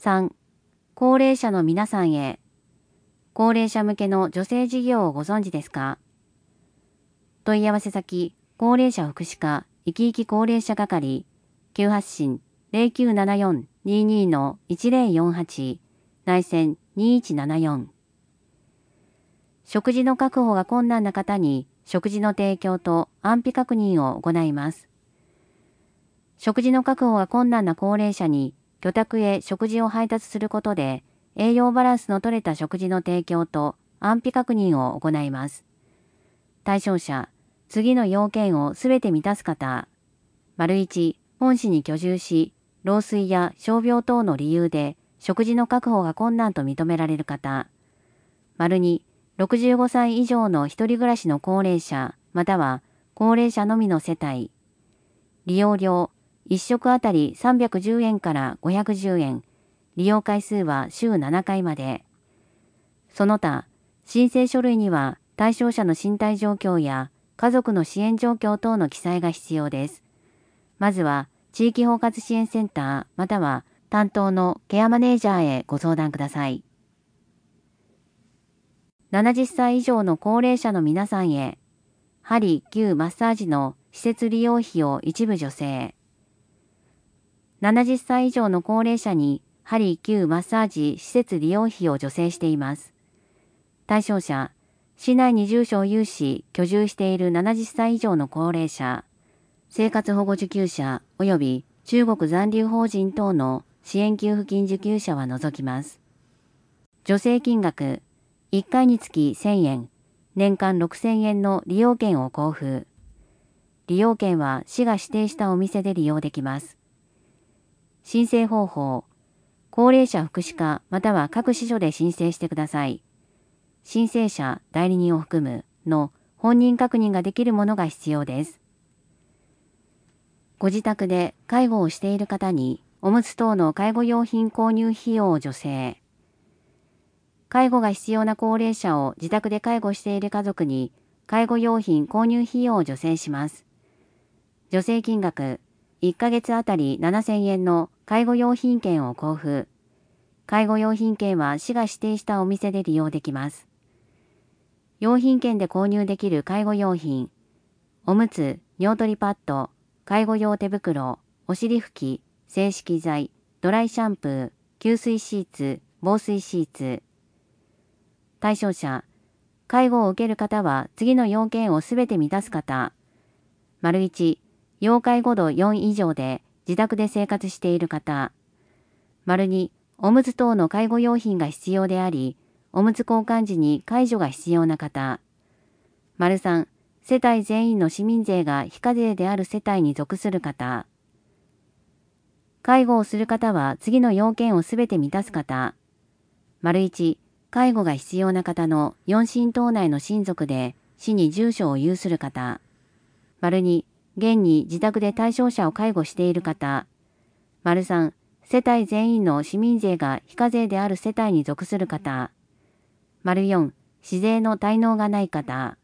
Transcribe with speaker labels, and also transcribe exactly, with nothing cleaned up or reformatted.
Speaker 1: さん、高齢者の皆さんへ。高齢者向けの助成事業をご存知ですか？問い合わせ先、高齢者福祉課、いきいき高齢者係、急発進 ゼロきゅうななよん にーにー のいちゼロよんはち、内線にいちななよん。食事の確保が困難な方に食事の提供と安否確認を行います。食事の確保が困難な高齢者に居宅へ食事を配達することで栄養バランスの取れた食事の提供と安否確認を行います。対象者、次の要件をすべて満たす方。丸いち、本市に居住し、老衰や傷病等の理由で食事の確保が困難と認められる方。丸に、ろくじゅうごさい以上の一人暮らしの高齢者、または高齢者のみの世帯。利用料、いっ食あたりさんびゃくじゅうえんからごひゃくじゅうえん。利用回数は週ななかいまで。その他、申請書類には対象者の身体状況や家族の支援状況等の記載が必要です。まずは、地域包括支援センターまたは担当のケアマネージャーへご相談ください。ななじゅっさい以上の高齢者の皆さんへ、鍼・灸・マッサージの施設利用費を一部助成。ななじゅっさい以上の高齢者に鍼・灸・マッサージ施設利用費を助成しています。対象者、市内に住所を有し居住しているななじゅっさい以上の高齢者、生活保護受給者及び中国残留邦人等の支援給付金受給者は除きます。助成金額、いっかいにつきせんえん、年間ろくせんえんの利用券を交付。利用券は市が指定したお店で利用できます。申請方法、高齢者福祉課または各支所で申請してください。申請者、代理人を含むの本人確認ができるものが必要です。ご自宅で介護をしている方におむつ等の介護用品購入費用を助成。介護が必要な高齢者を自宅で介護している家族に介護用品購入費用を助成します。助成金額、いっかげつあたりななせんえんの介護用品券を交付。介護用品券は市が指定したお店で利用できます。用品券で購入できる介護用品、おむつ、尿取りパッド、介護用手袋、お尻拭き、静拭剤、ドライシャンプー、吸水シーツ、防水シーツ。対象者、介護を受ける方は次の要件をすべて満たす方。丸いち、要介護度よん以上で自宅で生活している方。丸に、おむつ等の介護用品が必要であり、おむつ交換時に介助が必要な方。丸さん、世帯全員の市民税が非課税である世帯に属する方。介護をする方は次の要件をすべて満たす方。丸いち、介護が必要な方の四親等内の親族で市に住所を有する方。丸に、現に自宅で対象者を介護している方。丸さん、世帯全員の市民税が非課税である世帯に属する方。丸よん、市税の滞納がない方。